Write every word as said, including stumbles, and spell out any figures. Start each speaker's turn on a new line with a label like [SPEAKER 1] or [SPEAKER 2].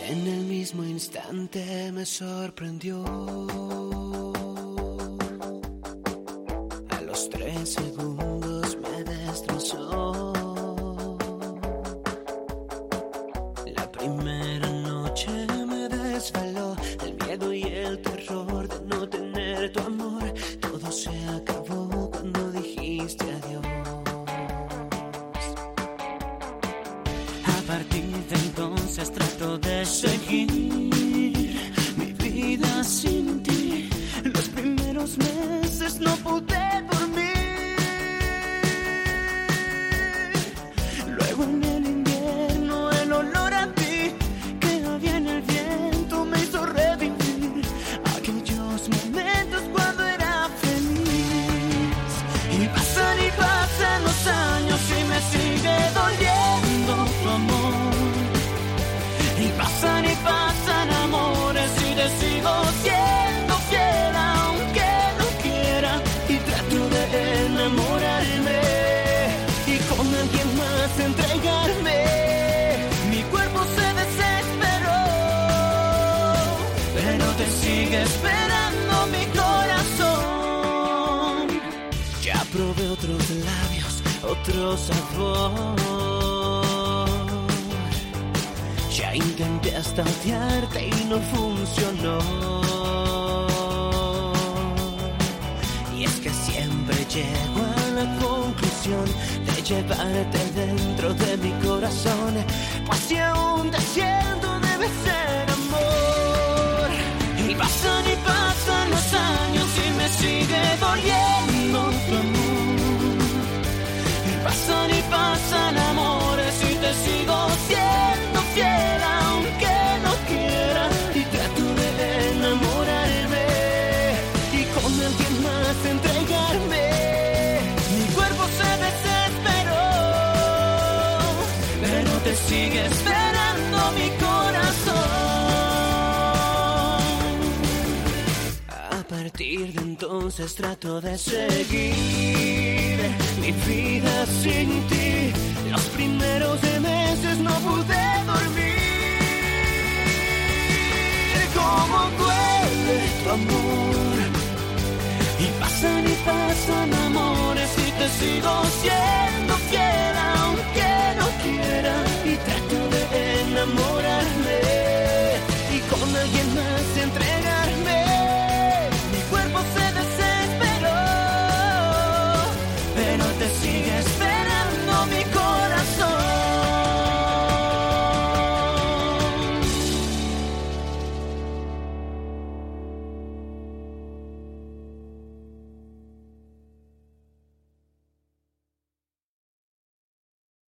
[SPEAKER 1] En el mismo instante me sorprendió. A los tres segundos me destrozó. La primera noche me desveló el miedo y el terror de no tener tu amor. Todo se acabó cuando dijiste adiós.
[SPEAKER 2] A partir de entonces trato de seguir mi vida sin ti. Los primeros meses no pude dormir. Luego en el invierno el olor a ti que había en el viento me hizo revivir aquellos momentos cuando era feliz. Y pasan y pasan los años y me sigue doliendo tu amor. Y pasan y pasan amores y te sigo siendo fiel aunque no quiera. Y trato de enamorarme y con alguien más entregarme. Mi cuerpo se desesperó, pero te sigue esperando mi corazón.
[SPEAKER 1] Ya probé otros labios, otro sabor. Ya intenté hasta odiarte y no funcionó. Y es que siempre llego a la conclusión de llevarte dentro de mi corazón. Pues si aún te siento debe ser amor.
[SPEAKER 2] Y pasan y pasan los años y me sigue doliendo tu amor. Y pasan y pasan amores y te sigo siendo fiel aunque no quiera.
[SPEAKER 1] Y trato de enamorarme y con alguien más entregarme.
[SPEAKER 2] Mi cuerpo se desesperó, pero te sigue esperando mi corazón.
[SPEAKER 1] A partir de entonces trato de seguir mi vida sin ti. Los primeros meses no pude dormir. Cómo duele tu amor.
[SPEAKER 2] Y pasan y pasan amores y te sigo siendo